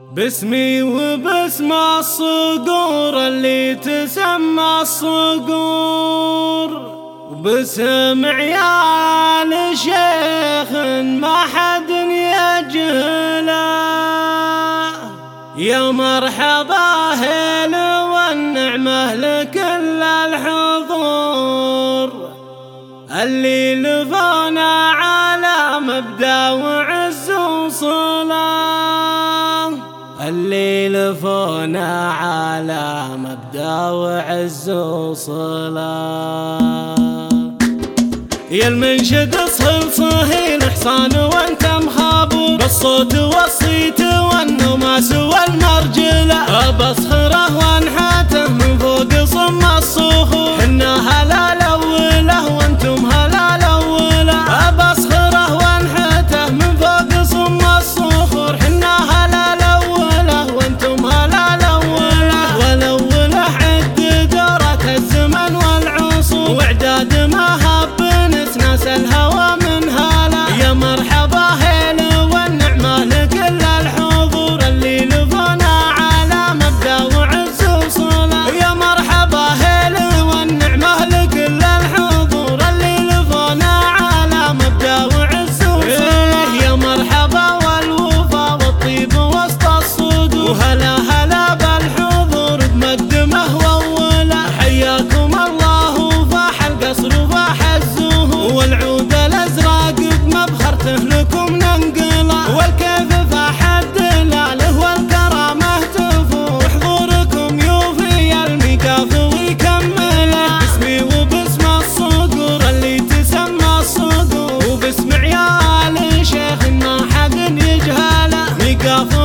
باسمي وباسم الصقور اللي تسمى الصقور، وباسم عيال شيخ ما حد يجهله. يا مرحبا هيل والنعمة لكل الحضور اللي لفونا على مبدأ وعز وصلاة، اللي لفونا على مبدأ وعز وصلاة. يا المنشد صهيل صهيل حصان وانت مخابور، بالصوت والصيت والنماس والمرجلة، بصخره وانحاته من فوق صم الصخور. حنا هلا الاوله وانتم هلا الاوله، بصخره وانحاته من فوق صم الصخور. حنا هلا الاوله وانتم هلا الاوله، والاوله عد دورة الزمن والعصور، واعداد ما هب ناس الهوى من هلا. يا مرحبا هيل والنعمة لكل الحضور اللي لفونا على مبدأ وعز وصلاة. يا مرحبا هيل والنعمة لكل الحضور اللي لفونا على مبدأ وعز وصلاة. يا مرحبا والوفا والطيب وسط الصدور، وهلا هلا بالحضور بمقدمه وأوله. حياكم الله وفاح القصر وفاح الزهور، والعود الازرق بمبخرته لكم ننقله. والكيف فاح الدلاله والكرامه تفور، حضوركم يوفي الميقاف ويكمله. باسمي وباسم الصقور اللي تسمى الصقور، وباسم عيال شيخ ما حد يجهله. ميقاف